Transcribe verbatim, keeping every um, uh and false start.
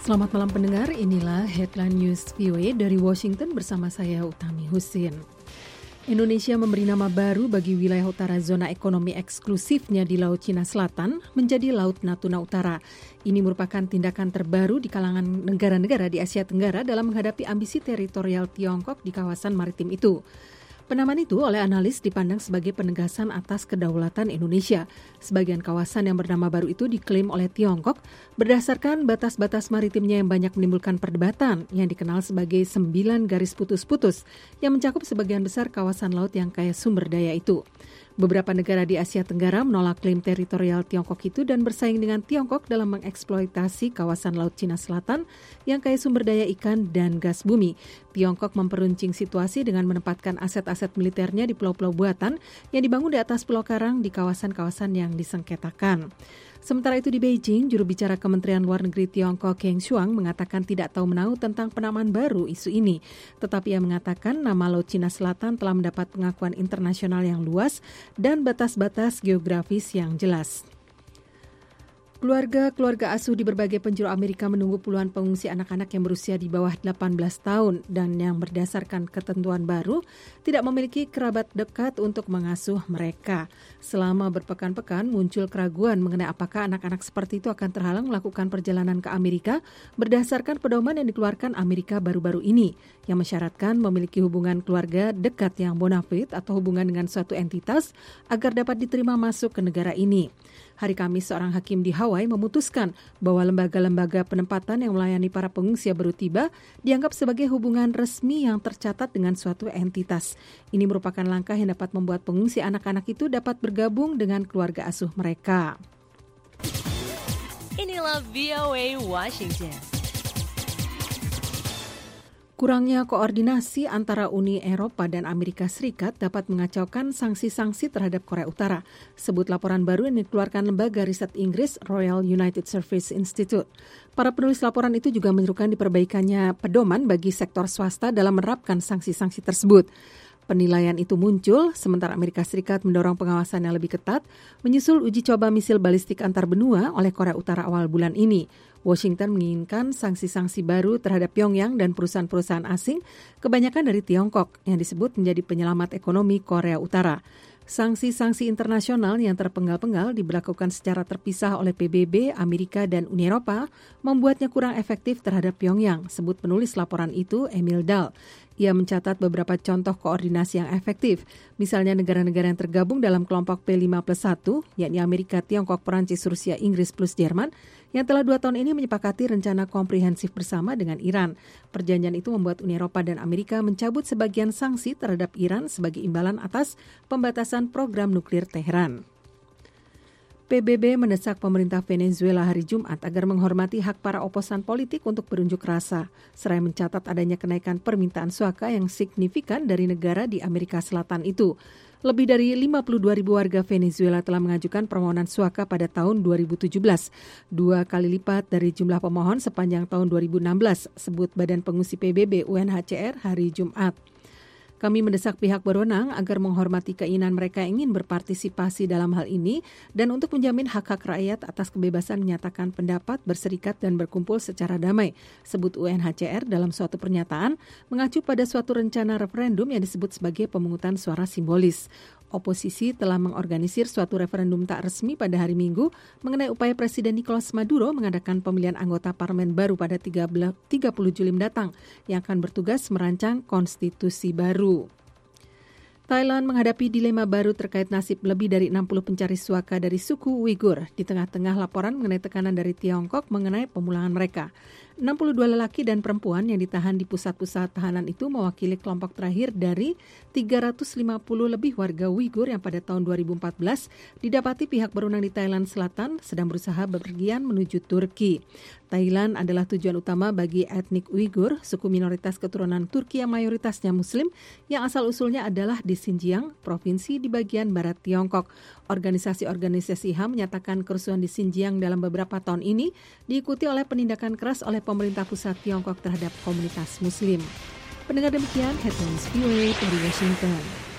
Selamat malam pendengar, inilah Headline News V O A dari Washington bersama saya Utami Husin. Indonesia memberi nama baru bagi wilayah utara zona ekonomi eksklusifnya di Laut Cina Selatan menjadi Laut Natuna Utara. Ini merupakan tindakan terbaru di kalangan negara-negara di Asia Tenggara dalam menghadapi ambisi teritorial Tiongkok di kawasan maritim itu. Penamaan itu oleh analis dipandang sebagai penegasan atas kedaulatan Indonesia. Sebagian kawasan yang bernama baru itu diklaim oleh Tiongkok berdasarkan batas-batas maritimnya yang banyak menimbulkan perdebatan yang dikenal sebagai sembilan garis putus-putus yang mencakup sebagian besar kawasan laut yang kaya sumber daya itu. Beberapa negara di Asia Tenggara menolak klaim teritorial Tiongkok itu dan bersaing dengan Tiongkok dalam mengeksploitasi kawasan Laut Cina Selatan yang kaya sumber daya ikan dan gas bumi. Tiongkok memperuncing situasi dengan menempatkan aset-aset militernya di pulau-pulau buatan yang dibangun di atas pulau karang di kawasan-kawasan yang disengketakan. Sementara itu di Beijing, juru bicara Kementerian Luar Negeri Tiongkok Geng Shuang mengatakan tidak tahu menahu tentang penamaan baru isu ini. Tetapi ia mengatakan nama Laut Cina Selatan telah mendapat pengakuan internasional yang luas dan batas-batas geografis yang jelas. Keluarga-keluarga asuh di berbagai penjuru Amerika menunggu puluhan pengungsi anak-anak yang berusia di bawah delapan belas tahun dan yang berdasarkan ketentuan baru tidak memiliki kerabat dekat untuk mengasuh mereka. Selama berpekan-pekan muncul keraguan mengenai apakah anak-anak seperti itu akan terhalang melakukan perjalanan ke Amerika berdasarkan pedoman yang dikeluarkan Amerika baru-baru ini yang mensyaratkan memiliki hubungan keluarga dekat yang bonafide atau hubungan dengan suatu entitas agar dapat diterima masuk ke negara ini. Hari Kamis, seorang hakim di Hawaii memutuskan bahwa lembaga-lembaga penempatan yang melayani para pengungsi yang baru tiba dianggap sebagai hubungan resmi yang tercatat dengan suatu entitas. Ini merupakan langkah yang dapat membuat pengungsi anak-anak itu dapat bergabung dengan keluarga asuh mereka. Inilah V O A Washington. Kurangnya koordinasi antara Uni Eropa dan Amerika Serikat dapat mengacaukan sanksi-sanksi terhadap Korea Utara, sebut laporan baru yang dikeluarkan lembaga riset Inggris Royal United Service Institute. Para penulis laporan itu juga menyerukan diperbaikannya pedoman bagi sektor swasta dalam menerapkan sanksi-sanksi tersebut. Penilaian itu muncul sementara Amerika Serikat mendorong pengawasan yang lebih ketat menyusul uji coba misil balistik antar benua oleh Korea Utara awal bulan ini. Washington menginginkan sanksi-sanksi baru terhadap Pyongyang dan perusahaan-perusahaan asing, kebanyakan dari Tiongkok, yang disebut menjadi penyelamat ekonomi Korea Utara. Sanksi-sanksi internasional yang terpenggal-penggal diberlakukan secara terpisah oleh P B B, Amerika, dan Uni Eropa membuatnya kurang efektif terhadap Pyongyang, sebut penulis laporan itu Emil Dahl. Ia mencatat beberapa contoh koordinasi yang efektif, misalnya negara-negara yang tergabung dalam kelompok P lima plus satu, yakni Amerika, Tiongkok, Perancis, Rusia, Inggris plus Jerman, yang telah dua tahun ini menyepakati rencana komprehensif bersama dengan Iran. Perjanjian itu membuat Uni Eropa dan Amerika mencabut sebagian sanksi terhadap Iran sebagai imbalan atas pembatasan program nuklir Teheran. P B B mendesak pemerintah Venezuela hari Jumat agar menghormati hak para oposan politik untuk berunjuk rasa, seraya mencatat adanya kenaikan permintaan suaka yang signifikan dari negara di Amerika Selatan itu. Lebih dari lima puluh dua ribu warga Venezuela telah mengajukan permohonan suaka pada tahun dua ribu tujuh belas, dua kali lipat dari jumlah pemohon sepanjang tahun dua ribu enam belas, sebut Badan Pengungsi P B B U N H C R hari Jumat. Kami mendesak pihak berwenang agar menghormati keinginan mereka yang ingin berpartisipasi dalam hal ini dan untuk menjamin hak-hak rakyat atas kebebasan menyatakan pendapat, berserikat, dan berkumpul secara damai, sebut U N H C R dalam suatu pernyataan mengacu pada suatu rencana referendum yang disebut sebagai pemungutan suara simbolis. Oposisi telah mengorganisir suatu referendum tak resmi pada hari Minggu mengenai upaya Presiden Nicolas Maduro mengadakan pemilihan anggota parlemen baru pada tiga puluh Juli mendatang yang akan bertugas merancang konstitusi baru. Thailand menghadapi dilema baru terkait nasib lebih dari enam puluh pencari suaka dari suku Uighur di tengah-tengah laporan mengenai tekanan dari Tiongkok mengenai pemulangan mereka. enam puluh dua lelaki dan perempuan yang ditahan di pusat-pusat tahanan itu mewakili kelompok terakhir dari tiga ratus lima puluh lebih warga Uighur yang pada tahun dua ribu empat belas didapati pihak berwenang di Thailand Selatan sedang berusaha bepergian menuju Turki. Thailand adalah tujuan utama bagi etnik Uighur, suku minoritas keturunan Turki yang mayoritasnya Muslim, yang asal-usulnya adalah di Xinjiang, provinsi di bagian barat Tiongkok. Organisasi-organisasi H A M menyatakan kerusuhan di Xinjiang dalam beberapa tahun ini diikuti oleh penindakan keras oleh pemerintah pusat Tiongkok terhadap komunitas Muslim. Pendengar demikian, Headlines V O A dari Washington.